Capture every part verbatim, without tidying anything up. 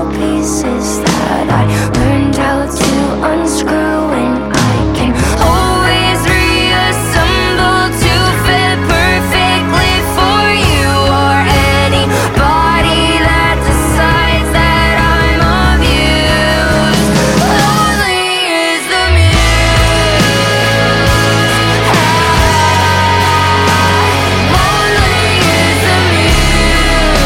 pieces that I learned how to unscrew, and I can always reassemble to fit perfectly for you or anybody that decides that I'm of use. Lonely is the muse. Lonely is the muse.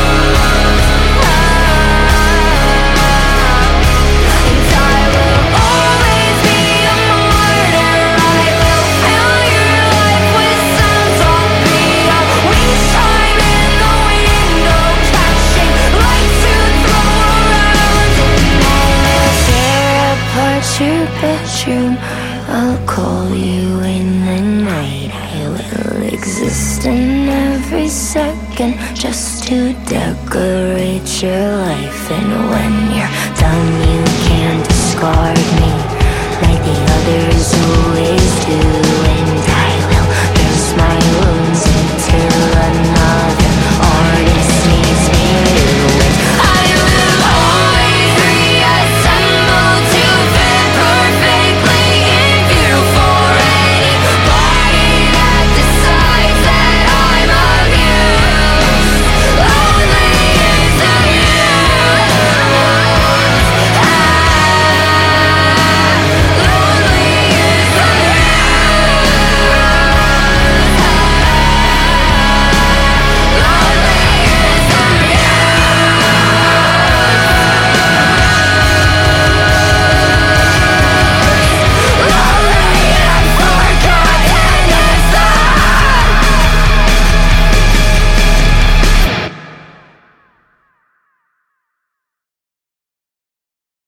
And I will always be a martyr. I will fill your life with sounds. I'll be a wind chime in the window, catching light to throw around. And I'll tear apart your bedroom. I'll call you in the night. I will exist in every second just to decorate your life. And when you're done, you can discard me like the others who